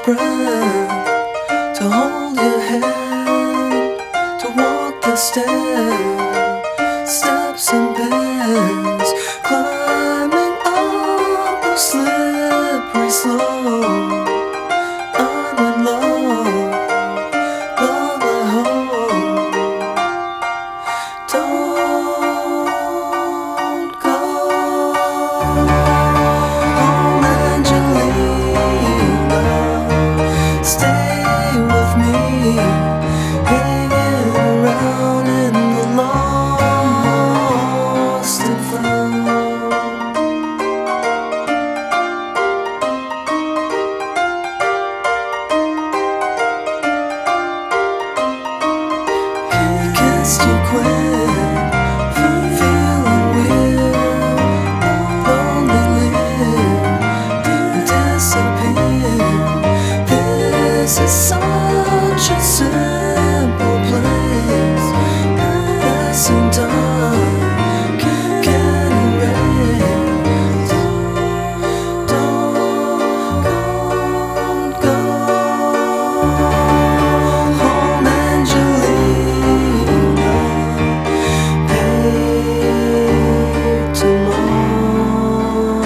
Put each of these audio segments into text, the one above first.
breath, to hold your hand, to walk the steps and bends, climbing up a slippery slope. I'm in love, love I hope. Don't go home, Angelina. Stay with me, hanging around in the lost and found. He kissed you quick, feeling weird, lonely live and disappear. This is such a simple place, passing time can't erase. Don't go home, Angelina. Pay tomorrow.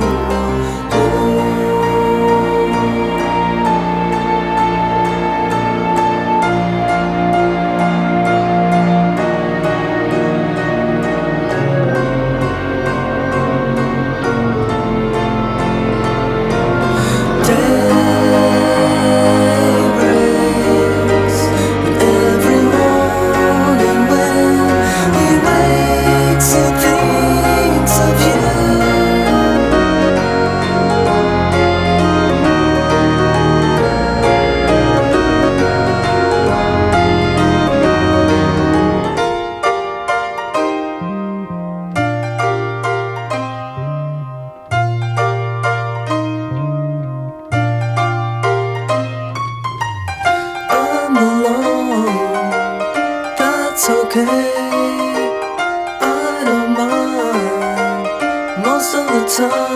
I'm alone, that's okay. I don't mind most of the time.